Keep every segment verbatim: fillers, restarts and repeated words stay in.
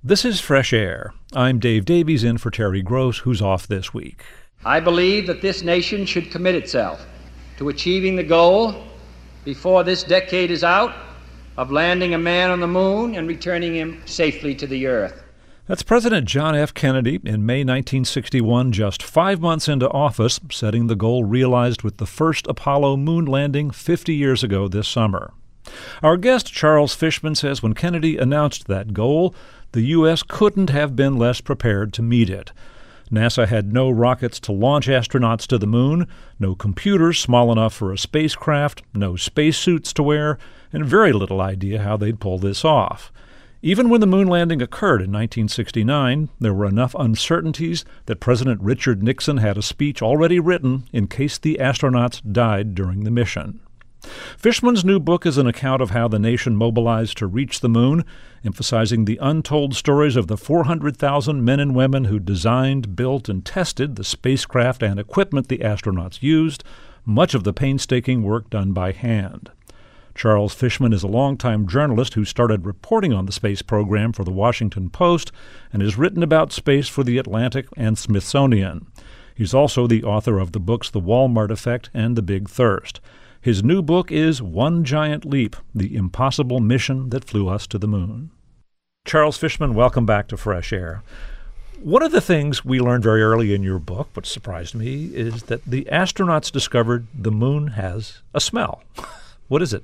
This is Fresh Air. I'm Dave Davies in for Terry Gross, who's off this week. I believe that this nation should commit itself to achieving the goal, before this decade is out, of landing a man on the moon and returning him safely to the Earth. That's President John F. Kennedy in May nineteen sixty-one, just five months into office, setting the goal realized with the first Apollo moon landing fifty years ago this summer. Our guest, Charles Fishman, says when Kennedy announced that goal, the U S couldn't have been less prepared to meet it. NASA had no rockets to launch astronauts to the moon, no computers small enough for a spacecraft, no spacesuits to wear, and very little idea how they'd pull this off. Even when the moon landing occurred in nineteen sixty-nine, there were enough uncertainties that President Richard Nixon had a speech already written in case the astronauts died during the mission. Fishman's new book is an account of how the nation mobilized to reach the moon, emphasizing the untold stories of the four hundred thousand men and women who designed, built, and tested the spacecraft and equipment the astronauts used, much of the painstaking work done by hand. Charles Fishman is a longtime journalist who started reporting on the space program for the Washington Post and has written about space for the Atlantic and Smithsonian. He's also the author of the books The Walmart Effect and The Big Thirst. His new book is One Giant Leap, The Impossible Mission That Flew Us to the Moon. Charles Fishman, welcome back to Fresh Air. One of the things we learned very early in your book, which surprised me, is that the astronauts discovered the moon has a smell. What is it?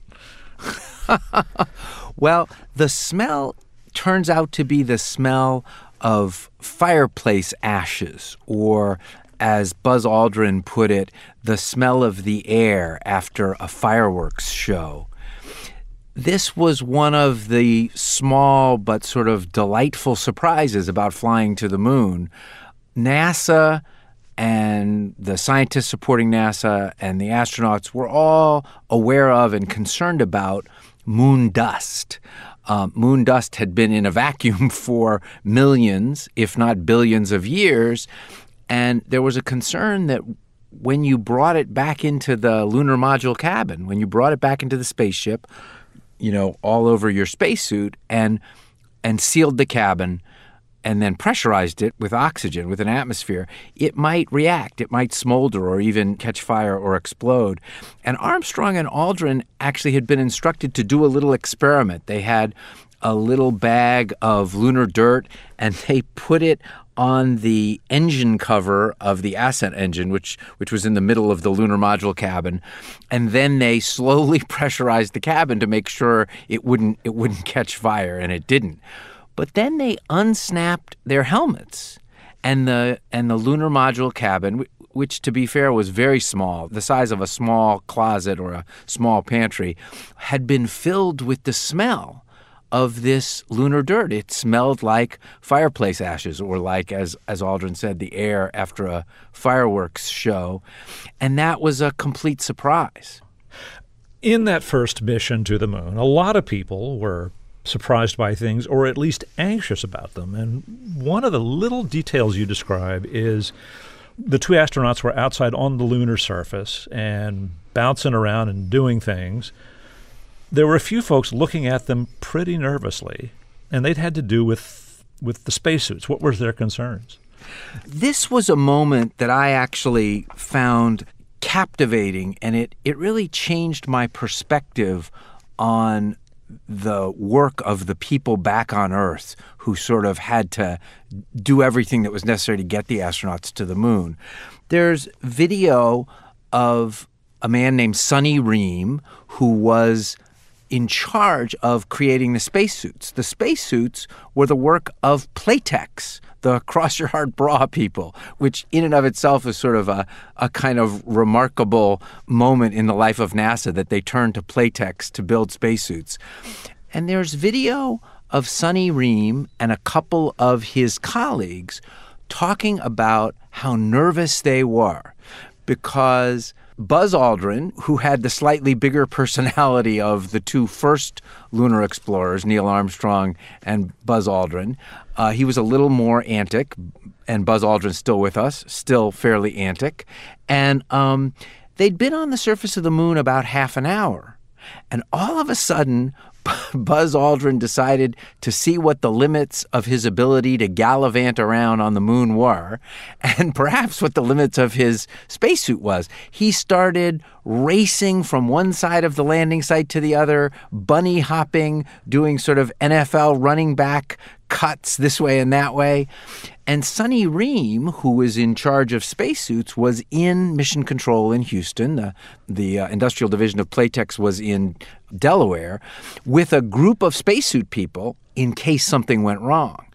Well, the smell turns out to be the smell of fireplace ashes, or as Buzz Aldrin put it, the smell of the air after a fireworks show. This was one of the small but sort of delightful surprises about flying to the moon. NASA and the scientists supporting NASA and the astronauts were all aware of and concerned about moon dust. Um, moon dust had been in a vacuum for millions, if not billions of years, and there was a concern that when you brought it back into the lunar module cabin, when you brought it back into the spaceship, you know, all over your spacesuit and and sealed the cabin and then pressurized it with oxygen, with an atmosphere, it might react, it might smolder or even catch fire or explode. And Armstrong and Aldrin actually had been instructed to do a little experiment. They had a little bag of lunar dirt and they put it on the engine cover of the ascent engine, which which was in the middle of the lunar module cabin, and then they slowly pressurized the cabin to make sure it wouldn't it wouldn't catch fire, and it didn't. But then they unsnapped their helmets, and the and the lunar module cabin, which to be fair was very small, the size of a small closet or a small pantry, had been filled with the smell of this lunar dirt. It smelled like fireplace ashes, or like, as as Aldrin said, the air after a fireworks show. And that was a complete surprise. In that first mission to the moon, a lot of people were surprised by things, or at least anxious about them. And one of the little details you describe is the two astronauts were outside on the lunar surface and bouncing around and doing things. There were a few folks looking at them pretty nervously, and they'd had to do with with the spacesuits. What were their concerns? This was a moment that I actually found captivating, and it, it really changed my perspective on the work of the people back on Earth who sort of had to do everything that was necessary to get the astronauts to the moon. There's video of a man named Sonny Ream, who was in charge of creating the spacesuits. The spacesuits were the work of Playtex, the Cross Your Heart bra people, which in and of itself is sort of a, a kind of remarkable moment in the life of NASA that they turned to Playtex to build spacesuits. And there's video of Sonny Ream and a couple of his colleagues talking about how nervous they were because Buzz Aldrin, who had the slightly bigger personality of the two first lunar explorers, Neil Armstrong and Buzz Aldrin, uh, he was a little more antic, and Buzz Aldrin's still with us, still fairly antic. And um, they'd been on the surface of the moon about half an hour. And all of a sudden, Buzz Aldrin decided to see what the limits of his ability to gallivant around on the moon were, and perhaps what the limits of his spacesuit was. He started racing from one side of the landing site to the other, bunny hopping, doing sort of N F L running back cuts this way and that way. And Sonny Ream, who was in charge of spacesuits, was in Mission Control in Houston. The, the uh, industrial division of Playtex was in Delaware with a group of spacesuit people in case something went wrong.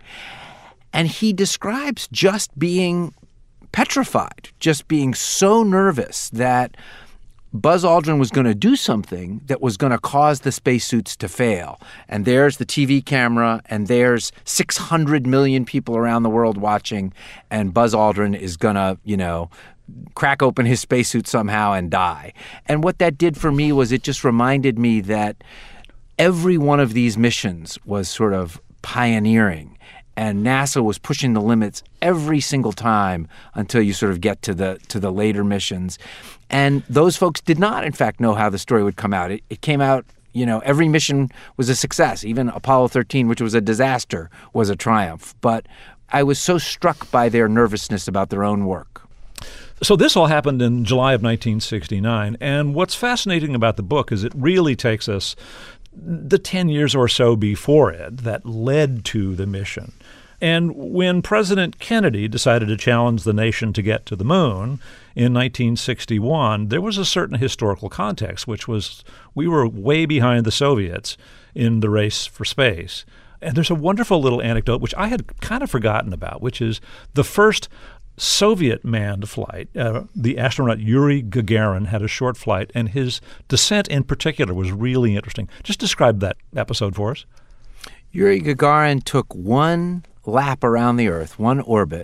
And he describes just being petrified, just being so nervous that Buzz Aldrin was going to do something that was going to cause the spacesuits to fail. And there's the T V camera, and there's six hundred million people around the world watching, and Buzz Aldrin is going to, you know, crack open his spacesuit somehow and die. And what that did for me was it just reminded me that every one of these missions was sort of pioneering, and NASA was pushing the limits every single time until you sort of get to the to the later missions. And those folks did not, in fact, know how the story would come out. It, it came out, you know, every mission was a success. Even Apollo thirteen, which was a disaster, was a triumph. But I was so struck by their nervousness about their own work. So this all happened in July of nineteen sixty-nine. And what's fascinating about the book is it really takes us the ten years or so before it that led to the mission. And when President Kennedy decided to challenge the nation to get to the moon in nineteen sixty-one, there was a certain historical context, which was we were way behind the Soviets in the race for space. And there's a wonderful little anecdote, which I had kind of forgotten about, which is the first Soviet manned flight. Uh, the astronaut Yuri Gagarin had a short flight, and his descent in particular was really interesting. Just describe that episode for us. Yuri Gagarin took one lap around the Earth, one orbit,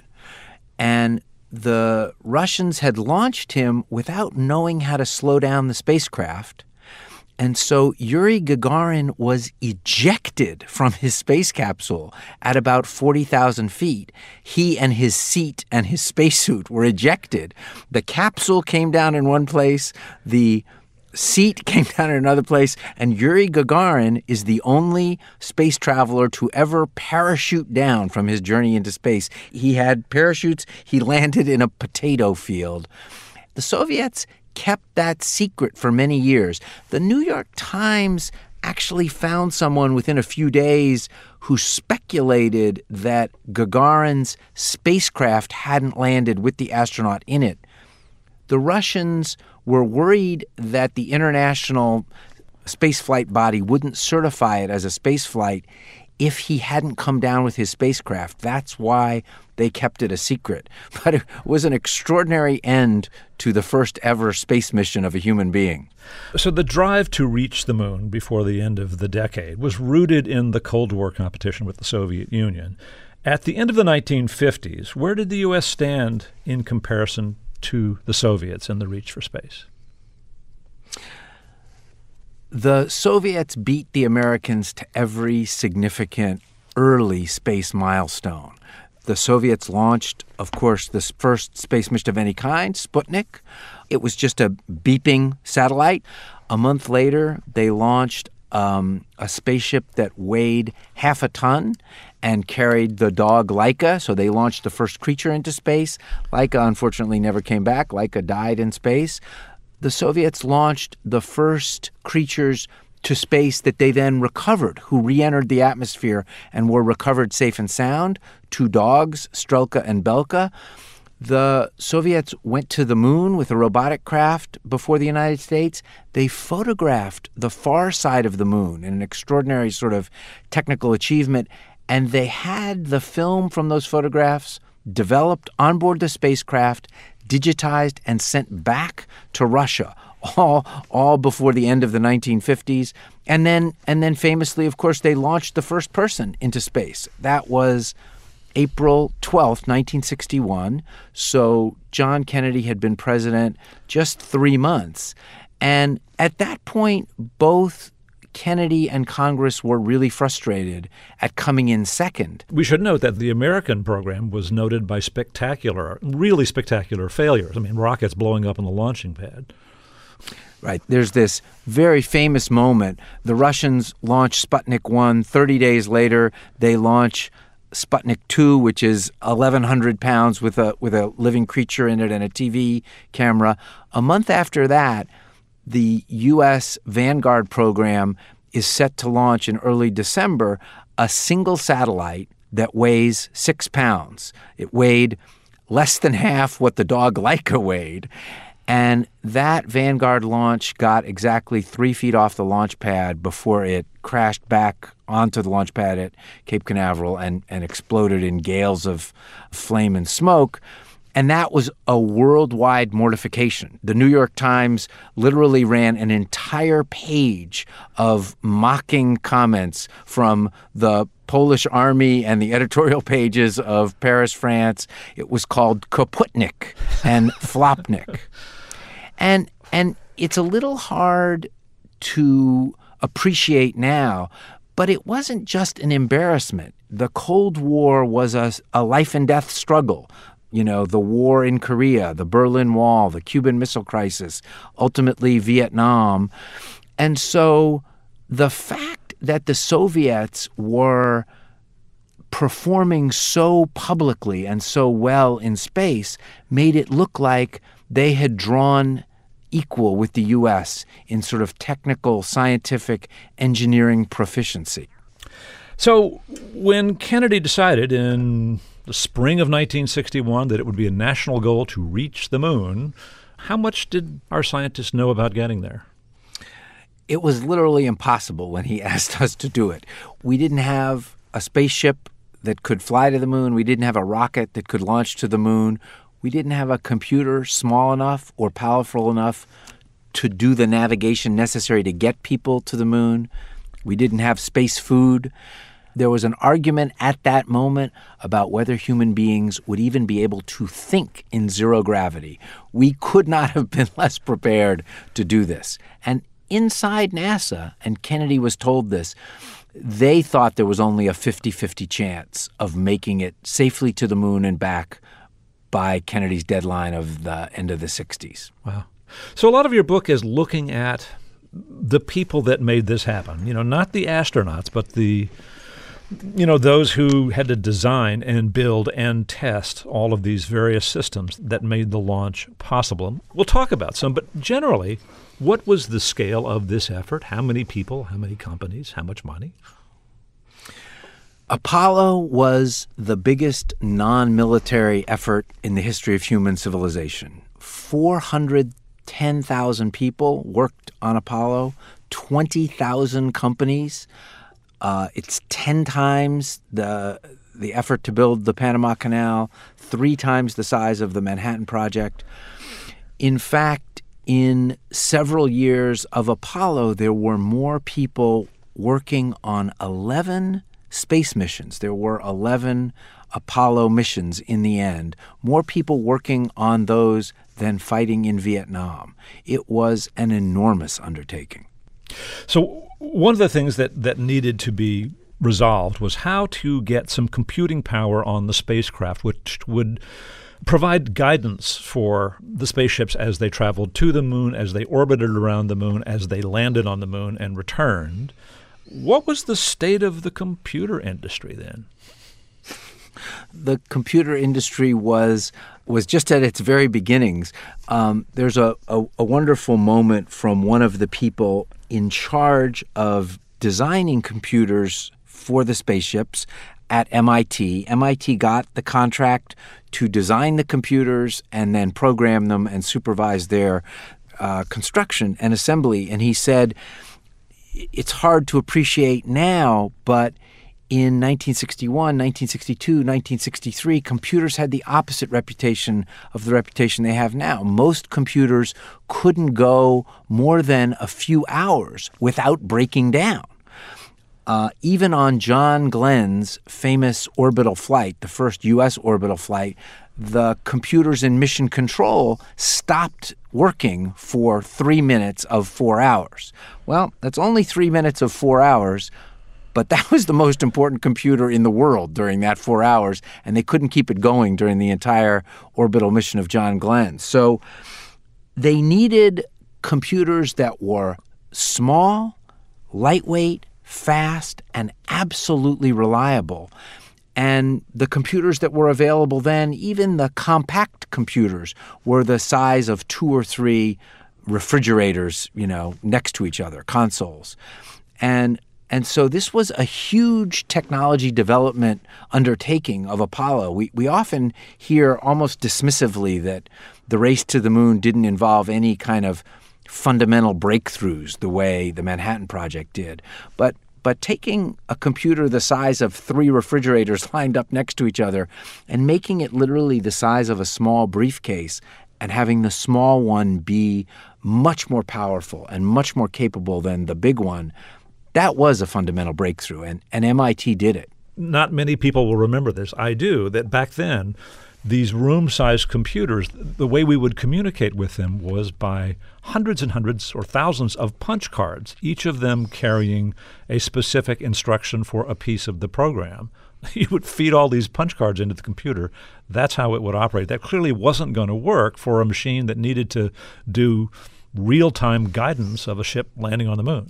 and the Russians had launched him without knowing how to slow down the spacecraft. And so Yuri Gagarin was ejected from his space capsule at about forty thousand feet. He and his seat and his spacesuit were ejected. The capsule came down in one place, the seat came down in another place, and Yuri Gagarin is the only space traveler to ever parachute down from his journey into space. He had parachutes. He landed in a potato field. The Soviets kept that secret for many years. The New York Times actually found someone within a few days who speculated that Gagarin's spacecraft hadn't landed with the astronaut in it. The Russians were worried that the International Spaceflight Body wouldn't certify it as a spaceflight if he hadn't come down with his spacecraft. That's why they kept it a secret. But it was an extraordinary end to the first ever space mission of a human being. So the drive to reach the moon before the end of the decade was rooted in the Cold War competition with the Soviet Union. At the end of the nineteen fifties, where did the U S stand in comparison to the Soviets in the reach for space? The Soviets beat the Americans to every significant early space milestone. The Soviets launched, of course, the first space mission of any kind, Sputnik. It was just a beeping satellite. A month later, they launched um, a spaceship that weighed half a ton and carried the dog Laika. So they launched the first creature into space. Laika, unfortunately, never came back. Laika died in space. The Soviets launched the first creatures to space that they then recovered, who re-entered the atmosphere and were recovered safe and sound. Two dogs, Strelka and Belka. The Soviets went to the moon with a robotic craft before the United States. They photographed the far side of the moon in an extraordinary sort of technical achievement, and they had the film from those photographs developed on board the spacecraft, digitized, and sent back to Russia, all all before the end of the nineteen fifties. And then, and then famously, of course, they launched the first person into space. That was April twelfth, nineteen sixty-one. So John Kennedy had been president just three months. And at that point, both Kennedy and Congress were really frustrated at coming in second. We should note that the American program was noted by spectacular, really spectacular failures. I mean, rockets blowing up on the launching pad. Right. There's this very famous moment. The Russians launch Sputnik one. thirty days later, they launch Sputnik two, which is eleven hundred pounds with a with a living creature in it and a T V camera. A month after that, the U S Vanguard program is set to launch in early December a single satellite that weighs six pounds. It weighed less than half what the dog Laika weighed. And that Vanguard launch got exactly three feet off the launch pad before it crashed back onto the launch pad at Cape Canaveral and, and exploded in gales of flame and smoke. And that was a worldwide mortification. The New York Times literally ran an entire page of mocking comments from the Polish army and the editorial pages of Paris, France. It was called Kaputnik and Flopnik. And and it's a little hard to appreciate now, but it wasn't just an embarrassment. The Cold War was a, a life and death struggle. You know, the war in Korea, the Berlin Wall, the Cuban Missile Crisis, ultimately Vietnam. And so the fact that the Soviets were performing so publicly and so well in space made it look like they had drawn equal with the U S in sort of technical, scientific, engineering proficiency. So when Kennedy decided in the spring of nineteen sixty-one that it would be a national goal to reach the moon, how much did our scientists know about getting there? It was literally impossible when he asked us to do it. We didn't have a spaceship that could fly to the moon. We didn't have a rocket that could launch to the moon. We didn't have a computer small enough or powerful enough to do the navigation necessary to get people to the moon. We didn't have space food. There was an argument at that moment about whether human beings would even be able to think in zero gravity. We could not have been less prepared to do this. And inside NASA, and Kennedy was told this, they thought there was only a fifty-fifty chance of making it safely to the moon and back by Kennedy's deadline of the end of the sixties. Wow. So a lot of your book is looking at the people that made this happen. You know, not the astronauts, but the, you know, those who had to design and build and test all of these various systems that made the launch possible. We'll talk about some, but generally, what was the scale of this effort? How many people, how many companies, how much money? Apollo was the biggest non-military effort in the history of human civilization. four hundred ten thousand people worked on Apollo, twenty thousand companies. Uh, it's ten times the the effort to build the Panama Canal, three times the size of the Manhattan Project. In fact, in several years of Apollo, there were more people working on eleven space missions. There were eleven Apollo missions in the end, more people working on those than fighting in Vietnam. It was an enormous undertaking. So one of the things that, that needed to be resolved was how to get some computing power on the spacecraft, which would provide guidance for the spaceships as they traveled to the moon, as they orbited around the moon, as they landed on the moon and returned. What was the state of the computer industry then? The computer industry was was just at its very beginnings. Um, there's a, a, a wonderful moment from one of the people in charge of designing computers for the spaceships at M I T. M I T got the contract to design the computers and then program them and supervise their uh, construction and assembly. And he said, it's hard to appreciate now, but in nineteen sixty-one, nineteen sixty-two, nineteen sixty-three, computers had the opposite reputation of the reputation they have now. Most computers couldn't go more than a few hours without breaking down. Uh, even on John Glenn's famous orbital flight, the first U S orbital flight, the computers in mission control stopped working for three minutes of four hours. Well, that's only three minutes of four hours, but that was the most important computer in the world during that four hours, and they couldn't keep it going during the entire orbital mission of John Glenn. So they needed computers that were small, lightweight, fast, and absolutely reliable. And the computers that were available then, even the compact computers, were the size of two or three refrigerators, you know, next to each other, consoles. And and so this was a huge technology development undertaking of Apollo. We we often hear almost dismissively that the race to the moon didn't involve any kind of fundamental breakthroughs the way the Manhattan Project did. But But taking a computer the size of three refrigerators lined up next to each other and making it literally the size of a small briefcase and having the small one be much more powerful and much more capable than the big one, that was a fundamental breakthrough, and, and M I T did it. Not many people will remember this. I do, that back then, these room-sized computers, the way we would communicate with them was by hundreds and hundreds or thousands of punch cards, each of them carrying a specific instruction for a piece of the program. You would feed all these punch cards into the computer. That's how it would operate. That clearly wasn't going to work for a machine that needed to do real-time guidance of a ship landing on the moon.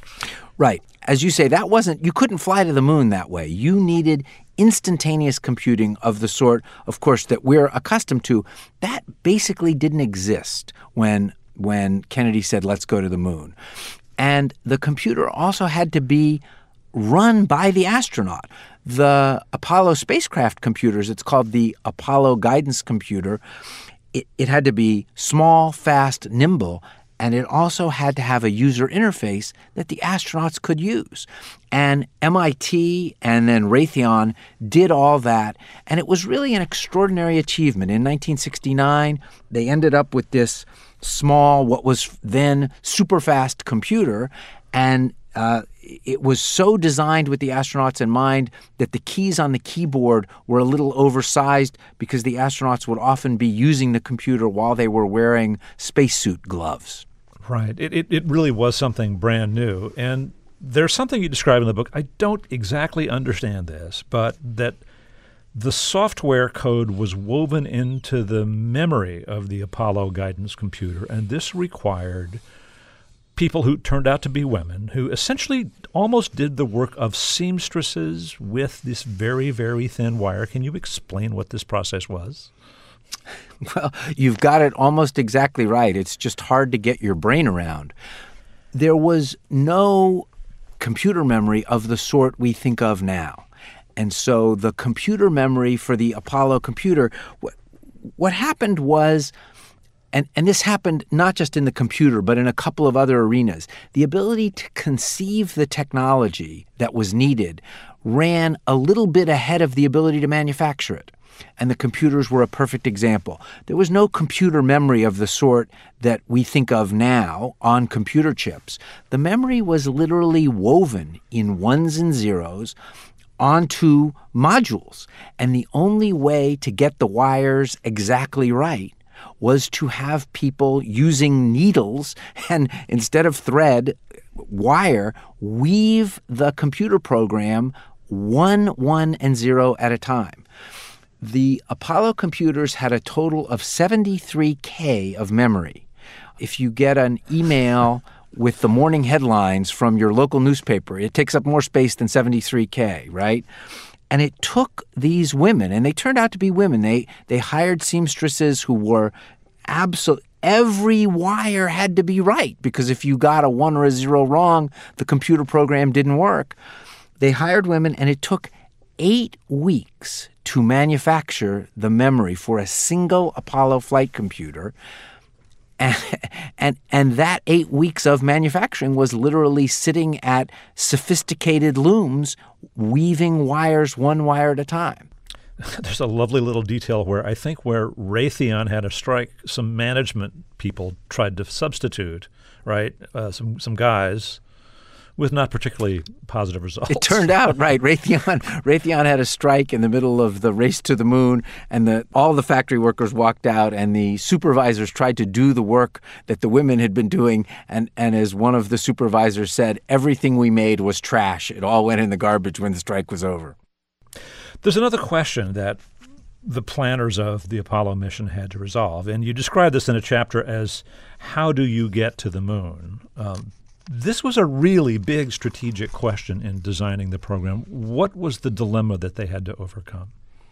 Right. As you say, that wasn't, you couldn't fly to the moon that way. You needed instantaneous computing of the sort, of course, that we're accustomed to. That basically didn't exist when when Kennedy said, let's go to the moon. And the computer also had to be run by the astronaut. The Apollo spacecraft computers, it's called the Apollo Guidance Computer, it, it had to be small, fast, nimble, and it also had to have a user interface that the astronauts could use. And M I T and then Raytheon did all that, and it was really an extraordinary achievement. In nineteen sixty-nine, they ended up with this small, what was then super-fast computer, and uh, it was so designed with the astronauts in mind that the keys on the keyboard were a little oversized because the astronauts would often be using the computer while they were wearing spacesuit gloves. Right. It, it it really was something brand new. And there's something you describe in the book. I don't exactly understand this, but that the software code was woven into the memory of the Apollo guidance computer, and this required people who turned out to be women who essentially almost did the work of seamstresses with this very, very thin wire. Can you explain what this process was? Well, you've got it almost exactly right. It's just hard to get your brain around. There was no computer memory of the sort we think of now. And so the computer memory for the Apollo computer, what, what happened was, and, and this happened not just in the computer, but in a couple of other arenas, the ability to conceive the technology that was needed ran a little bit ahead of the ability to manufacture it. And the computers were a perfect example. There was no computer memory of the sort that we think of now on computer chips. The memory was literally woven in ones and zeros onto modules. And the only way to get the wires exactly right was to have people using needles and, instead of thread, wire, weave the computer program one, one, and zero at a time. The Apollo computers had a total of seventy-three K of memory. If you get an email with the morning headlines from your local newspaper, it takes up more space than seventy-three K, right? And it took these women, and they turned out to be women. They they hired seamstresses who were absolute. Every wire had to be right, because if you got a one or a zero wrong, the computer program didn't work. They hired women, and it took eight weeks to manufacture the memory for a single Apollo flight computer. And, and, and that eight weeks of manufacturing was literally sitting at sophisticated looms, weaving wires one wire at a time. There's a lovely little detail where I think where Raytheon had a strike, some management people tried to substitute, right, uh, some some guys with not particularly positive results. It turned out, right, Raytheon Raytheon had a strike in the middle of the race to the moon, and the, all the factory workers walked out, and the supervisors tried to do the work that the women had been doing, and, and as one of the supervisors said, everything we made was trash. It all went in the garbage when the strike was over. There's another question that the planners of the Apollo mission had to resolve. And you describe this in a chapter as, how do you get to the moon? Um, this was a really big strategic question in designing the program. What was the dilemma that they had to overcome?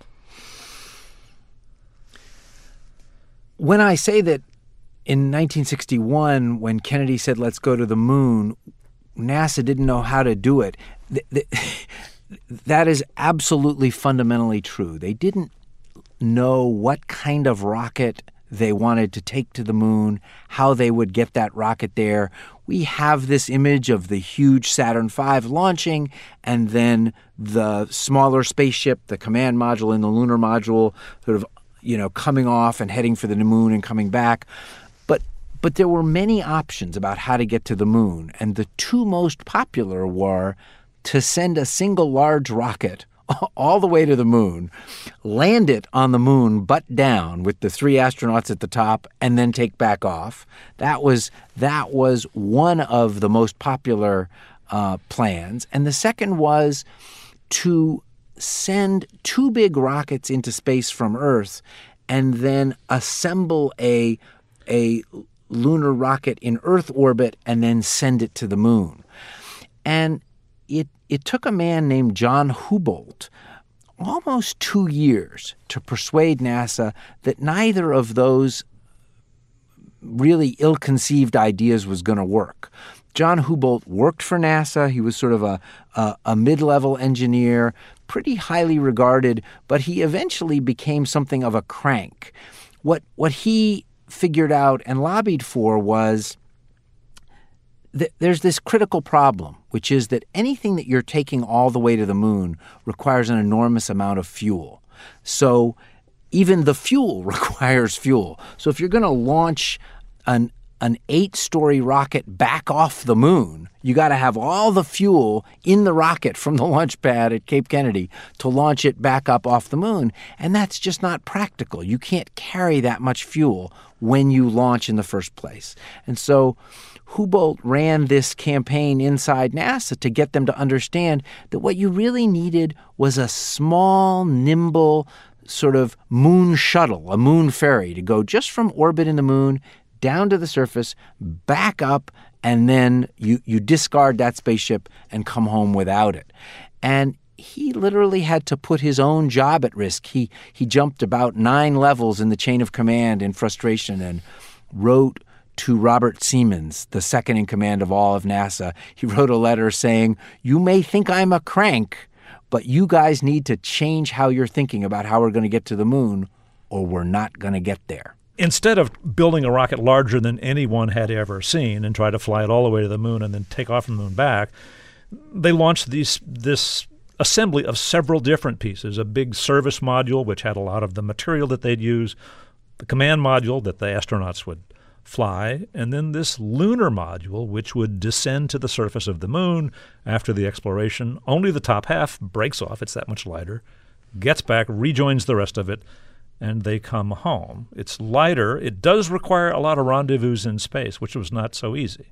When I say that in nineteen sixty-one, when Kennedy said, let's go to the moon, NASA didn't know how to do it, th- th- that is absolutely fundamentally true. They didn't know what kind of rocket they wanted to take to the moon, how they would get that rocket there. We have this image of the huge Saturn five launching, and then the smaller spaceship, the command module and the lunar module, sort of, you know, coming off and heading for the moon and coming back. But but there were many options about how to get to the moon, and the two most popular were to send a single large rocket all the way to the moon, land it on the moon butt down with the three astronauts at the top, and then take back off. That was that was one of the most popular uh, plans. And the second was to send two big rockets into space from Earth and then assemble a a lunar rocket in Earth orbit and then send it to the moon. And it it took a man named John Houbolt almost two years to persuade NASA that neither of those really ill-conceived ideas was going to work. John Houbolt worked for NASA. He was sort of a, a, a mid-level engineer, pretty highly regarded, but he eventually became something of a crank. What, what he figured out and lobbied for was th- there's this critical problem, which is that anything that you're taking all the way to the moon requires an enormous amount of fuel. So even the fuel requires fuel. So if you're going to launch an an eight-story rocket back off the moon, you got to have all the fuel in the rocket from the launch pad at Cape Kennedy to launch it back up off the moon. And that's just not practical. You can't carry that much fuel when you launch in the first place. And so Houbolt ran this campaign inside NASA to get them to understand that what you really needed was a small, nimble sort of moon shuttle, a moon ferry, to go just from orbit in the moon down to the surface, back up, and then you, you discard that spaceship and come home without it. And he literally had to put his own job at risk. He he jumped about nine levels in the chain of command in frustration and wrote to Robert Siemens, the second in command of all of NASA. He wrote a letter saying, "You may think I'm a crank, but you guys need to change how you're thinking about how we're going to get to the moon, or we're not going to get there." Instead of building a rocket larger than anyone had ever seen and try to fly it all the way to the moon and then take off from the moon back, they launched these this assembly of several different pieces, a big service module, which had a lot of the material that they'd use, the command module that the astronauts would fly, and then this lunar module, which would descend to the surface of the moon after the exploration. Only the top half breaks off. It's that much lighter, gets back, rejoins the rest of it, and they come home. It's lighter. It does require a lot of rendezvous in space, which was not so easy.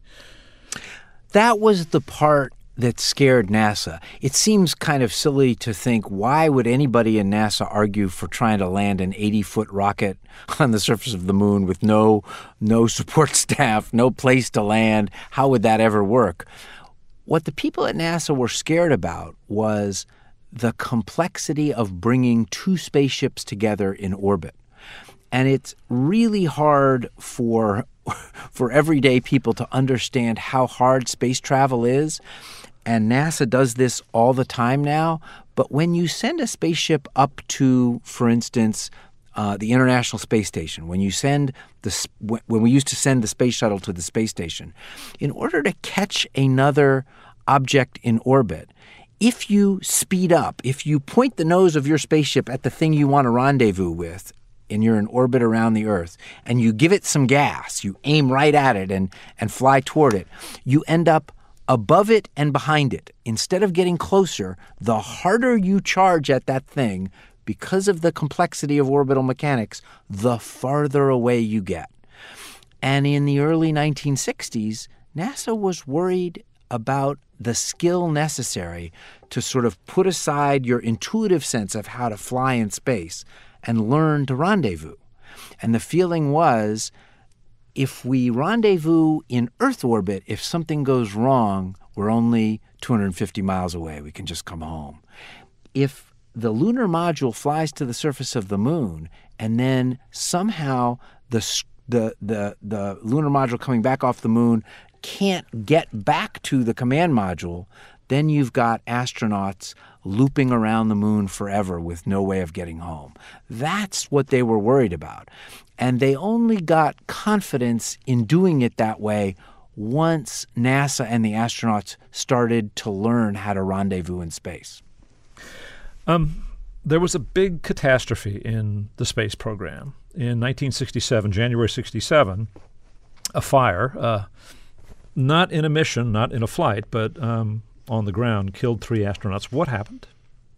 That was the part that scared NASA. It seems kind of silly to think, why would anybody in NASA argue for trying to land an eighty-foot rocket on the surface of the moon with no no support staff, no place to land? How would that ever work? What the people at NASA were scared about was the complexity of bringing two spaceships together in orbit. And it's really hard for for everyday people to understand how hard space travel is. And NASA does this all the time now. But when you send a spaceship up to, for instance, uh, the International Space Station, when you send the when we used to send the space shuttle to the space station, in order to catch another object in orbit, if you speed up, if you point the nose of your spaceship at the thing you want to rendezvous with, and you're in orbit around the Earth, and you give it some gas, you aim right at it and, and fly toward it, you end up above it and behind it. Instead of getting closer, the harder you charge at that thing, because of the complexity of orbital mechanics, the farther away you get. And in the early nineteen sixties, NASA was worried about the skill necessary to sort of put aside your intuitive sense of how to fly in space and learn to rendezvous. And the feeling was, if we rendezvous in Earth orbit, if something goes wrong, we're only two hundred fifty miles away. We can just come home. If the lunar module flies to the surface of the moon and then somehow the the the, the lunar module coming back off the moon can't get back to the command module, then you've got astronauts looping around the moon forever with no way of getting home. That's what they were worried about. And they only got confidence in doing it that way once NASA and the astronauts started to learn how to rendezvous in space. Um, there was a big catastrophe in the space program. In nineteen sixty-seven, January sixty-seven, a fire, uh, not in a mission, not in a flight, but um, on the ground, killed three astronauts. What happened?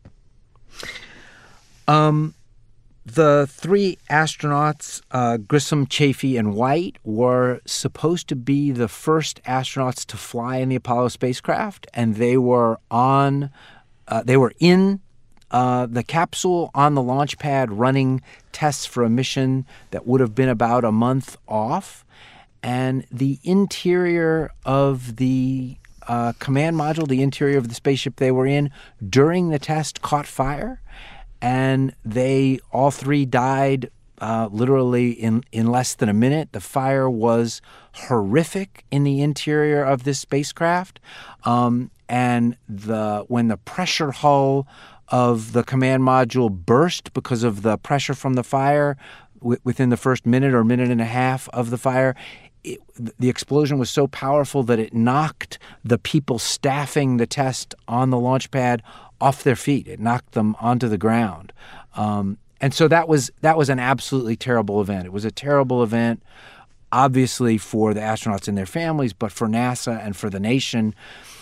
Um, the three astronauts, uh, Grissom, Chaffee, and White, were supposed to be the first astronauts to fly in the Apollo spacecraft, and they were on, uh, they were in uh, the capsule on the launch pad running tests for a mission that would have been about a month off, and the interior of the uh, command module, the interior of the spaceship they were in, during the test caught fire. And they all three died uh, literally in, in less than a minute. The fire was horrific in the interior of this spacecraft. Um, and the when the pressure hull of the command module burst because of the pressure from the fire w- within the first minute or minute and a half of the fire, It, the explosion was so powerful that it knocked the people staffing the test on the launch pad off their feet. It knocked them onto the ground. Um, and so that was that was an absolutely terrible event. It was a terrible event, obviously, for the astronauts and their families, but for NASA and for the nation.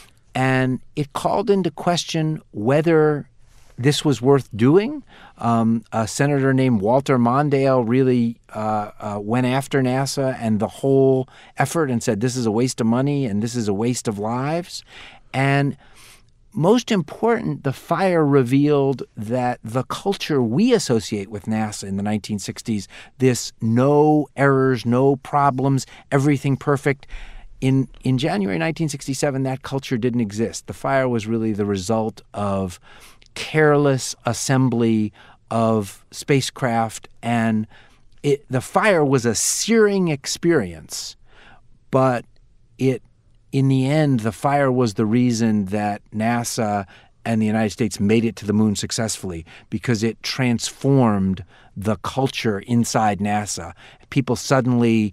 And it called into question whether this was worth doing. Um, a senator named Walter Mondale really uh, uh, went after NASA and the whole effort and said this is a waste of money and this is a waste of lives. And most important, the fire revealed that the culture we associate with NASA in the nineteen sixties, this no errors, no problems, everything perfect, in, in January nineteen sixty-seven, that culture didn't exist. The fire was really the result of careless assembly of spacecraft, and it, the fire was a searing experience, but it, in the end, the fire was the reason that NASA and the United States made it to the moon successfully, because it transformed the culture inside NASA. People suddenly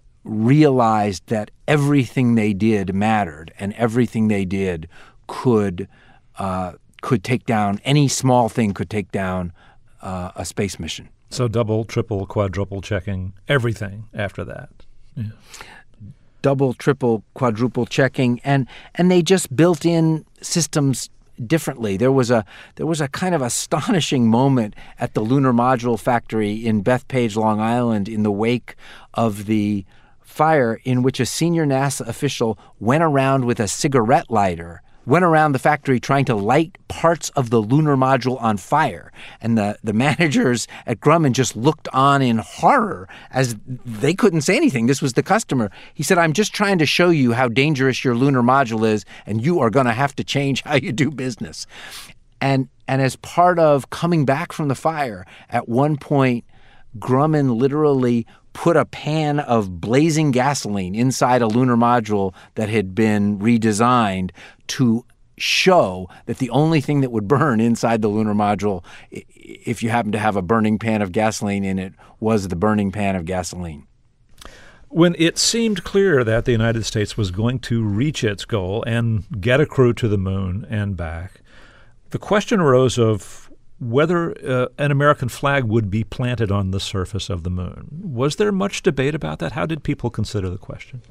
realized that everything they did mattered, and everything they did could uh, could take down, any small thing could take down uh, a space mission. So double, triple, quadruple checking everything after that. Yeah. Double, triple, quadruple checking, and and they just built in systems differently. There was a there was a kind of astonishing moment at the Lunar Module Factory in Bethpage, Long Island, in the wake of the fire, in which a senior NASA official went around with a cigarette lighter, went around the factory trying to light parts of the lunar module on fire. And the, the managers at Grumman just looked on in horror as they couldn't say anything. This was the customer. He said, I'm just trying to show you how dangerous your lunar module is, and you are going to have to change how you do business. And, and as part of coming back from the fire, at one point, Grumman literally put a pan of blazing gasoline inside a lunar module that had been redesigned to show that the only thing that would burn inside the lunar module, if you happen to have a burning pan of gasoline in it, was the burning pan of gasoline. When it seemed clear that the United States was going to reach its goal and get a crew to the moon and back, the question arose of whether uh, an American flag would be planted on the surface of the moon. Was there much debate about that? How did people consider the question?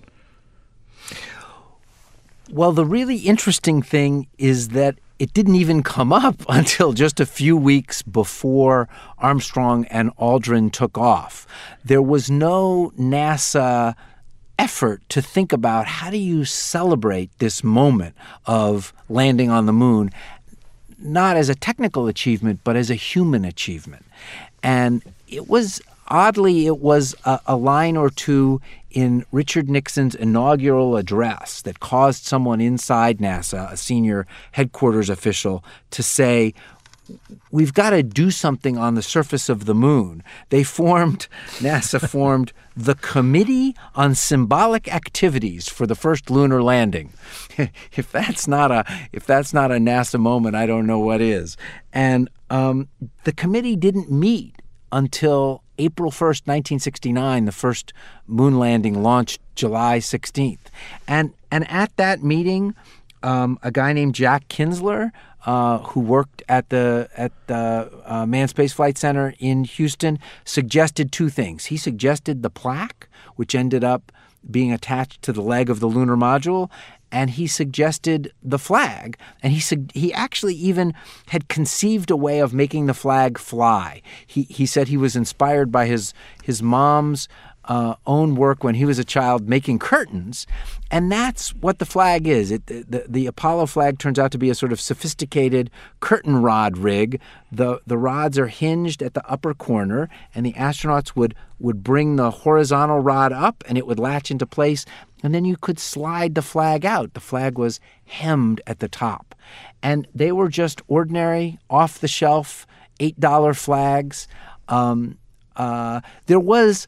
Well, the really interesting thing is that it didn't even come up until just a few weeks before Armstrong and Aldrin took off. There was no NASA effort to think about how do you celebrate this moment of landing on the moon. not as a technical achievement, but as a human achievement. And it was, oddly, it was a, a line or two in Richard Nixon's inaugural address that caused someone inside NASA, a senior headquarters official, to say, we've got to do something on the surface of the moon. They formed, NASA formed the Committee on Symbolic Activities for the first lunar landing. If that's not a if that's not a NASA moment, I don't know what is. And um, the committee didn't meet until April first, nineteen sixty-nine. The first moon landing launched July sixteenth. And and at that meeting, um, a guy named Jack Kinsler, Uh, who worked at the at the uh, Manned Space Flight Center in Houston, suggested two things. He suggested the plaque, which ended up being attached to the leg of the lunar module, and he suggested the flag. And he su- he actually even had conceived a way of making the flag fly. He he said he was inspired by his his mom's Uh, own work when he was a child making curtains, and that's what the flag is. It, the, the Apollo flag turns out to be a sort of sophisticated curtain rod rig. The the rods are hinged at the upper corner, and the astronauts would would bring the horizontal rod up, and it would latch into place, and then you could slide the flag out. The flag was hemmed at the top, and they were just ordinary, off-the-shelf, eight dollar flags. Um, uh, there was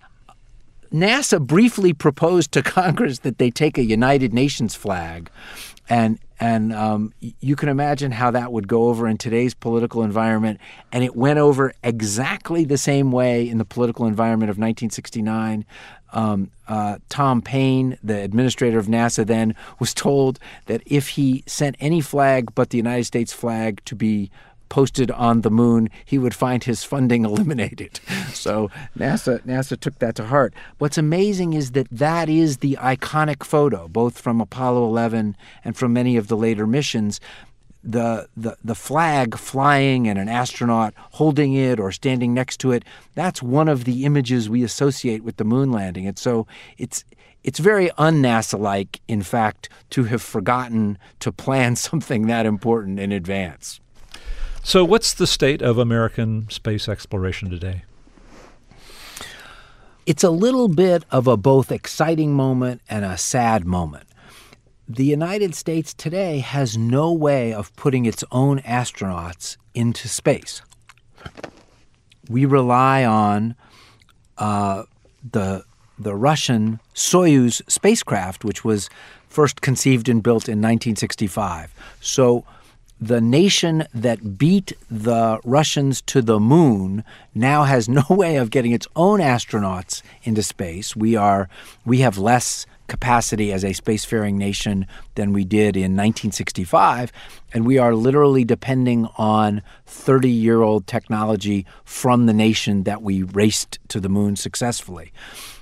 NASA briefly proposed to Congress that they take a United Nations flag, and and um, you can imagine how that would go over in today's political environment. And it went over exactly the same way in the political environment of nineteen sixty-nine. Um, uh, Tom Paine, the administrator of NASA then, was told that if he sent any flag but the United States flag to be posted on the moon, he would find his funding eliminated. So NASA NASA took that to heart. What's amazing is that that is the iconic photo, both from Apollo eleven and from many of the later missions. The, the, the flag flying and an astronaut holding it or standing next to it, that's one of the images we associate with the moon landing. And so it's It's very un-NASA-like, in fact, to have forgotten to plan something that important in advance. So what's the state of American space exploration today? It's a little bit of a both exciting moment and a sad moment. The United States today has no way of putting its own astronauts into space. We rely on uh, the the Russian Soyuz spacecraft, which was first conceived and built in nineteen sixty-five. So the nation that beat the Russians to the moon now has no way of getting its own astronauts into space. We are we have less capacity as a spacefaring nation than we did in nineteen sixty-five, and we are literally depending on thirty-year-old technology from the nation that we raced to the moon successfully.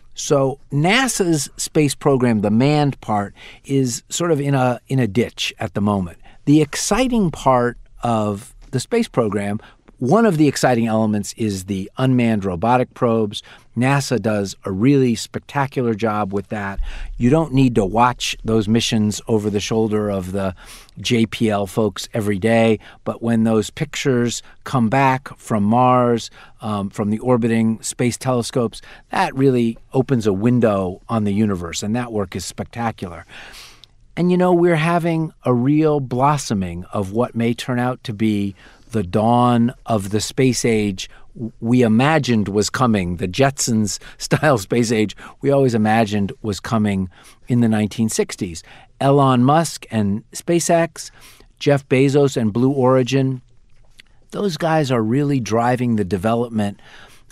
So NASA's space program, the manned part, is sort of in a in a ditch at the moment. The exciting part of the space program, one of the exciting elements is the unmanned robotic probes. NASA does a really spectacular job with that. You don't need to watch those missions over the shoulder of the J P L folks every day, but when those pictures come back from Mars, um, from the orbiting space telescopes, that really opens a window on the universe, and that work is spectacular. And, you know, we're having a real blossoming of what may turn out to be the dawn of the space age we imagined was coming, the Jetsons-style space age we always imagined was coming in the nineteen sixties. Elon Musk and SpaceX, Jeff Bezos and Blue Origin, those guys are really driving the development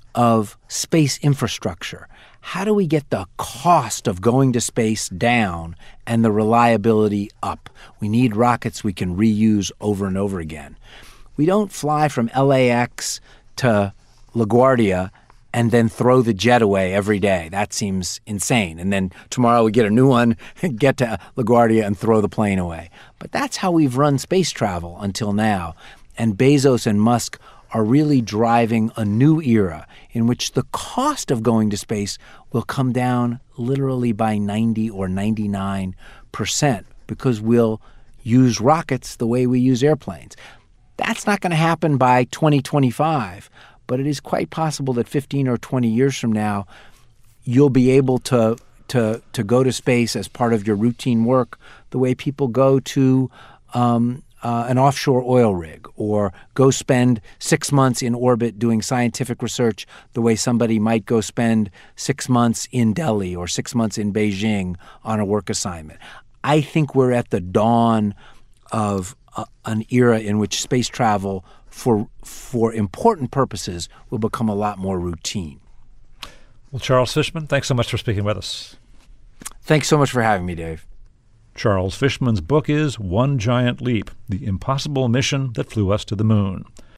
of space infrastructure. How do we get the cost of going to space down and the reliability up? We need rockets we can reuse over and over again. We don't fly from L A X to LaGuardia and then throw the jet away every day. That seems insane. And then tomorrow we get a new one, get to LaGuardia and throw the plane away. But that's how we've run space travel until now. And Bezos and Musk are really driving a new era in which the cost of going to space will come down literally by ninety or ninety-nine percent because we'll use rockets the way we use airplanes. That's not going to happen by twenty twenty-five, but it is quite possible that fifteen or twenty years from now, you'll be able to to to go to space as part of your routine work the way people go to um, uh, an offshore oil rig, or go spend six months in orbit doing scientific research the way somebody might go spend six months in Delhi or six months in Beijing on a work assignment. I think we're at the dawn of uh, an era in which space travel for for important purposes will become a lot more routine. Well, Charles Fishman, thanks so much for speaking with us. Thanks so much for having me, Dave. Charles Fishman's book is One Giant Leap: The Impossible Mission That Flew Us to the Moon.